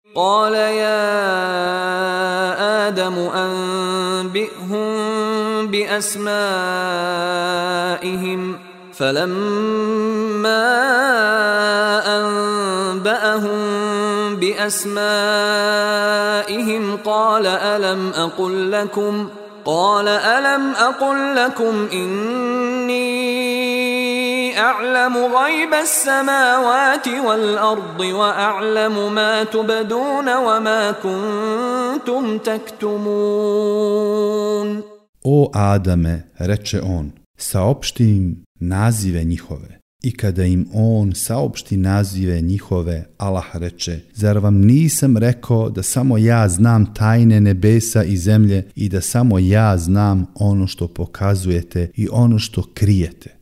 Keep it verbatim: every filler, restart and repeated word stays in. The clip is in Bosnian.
قال يا آدم أنبئهم بأسمائهم فلما أنبأهم بأسمائهم قال ألم أقل لكم قال ألم أقل لكم إني أعلم غيب السماوات والأرض وأعلم ما تبدون وما كنتم تكتمون. O Adame, reče on, saopšti im nazive njihove. I kada im on saopšti nazive njihove, Allah reče, zar vam nisam rekao da samo ja znam tajne nebesa i zemlje i da samo ja znam ono što pokazujete i ono što krijete?